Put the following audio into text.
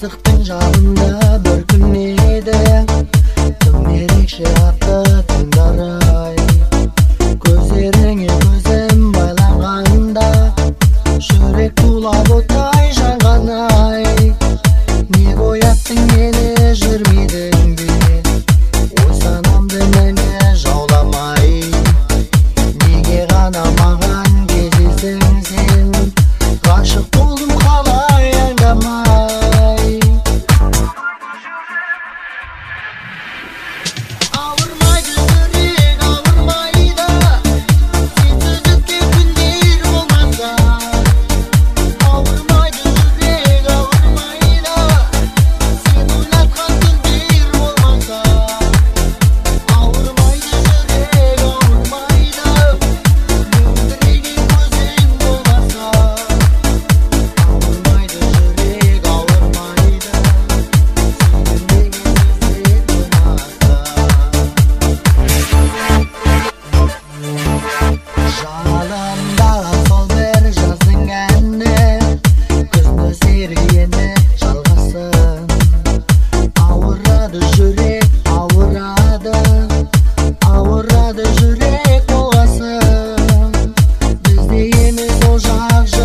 Есіктің жанында бір күн еді, тым ерекше атты таңдар-ай. Көздеріңе көзім байланғанда, жүрек тулап оттай жанған-ай. Неге ояттың мені жүрмедің бе, ой санамды мәңгі жауламай. Неге ғана маған кезесің сен, ғашық болдым қалай аңдамай. Ауырмайды жүрек, ауырмайды, сенсіз өткен күндер болмаса. Ауырмайды жүрек, ауырмайды, сен ойлатқан түндер болмаса. Ауырмайды жүрек, ауырмайды, мөлдіреген көзің болмаса. Ауырмайды жүрек, ауырмайды, сүймеген сөздер болмаса. Жалындағы сол бір жаздың әні, күзді сергені жалғасын. Ауырады жүрек, ауырады, ауырады жүрек болғасын. Бізде емес ол жақ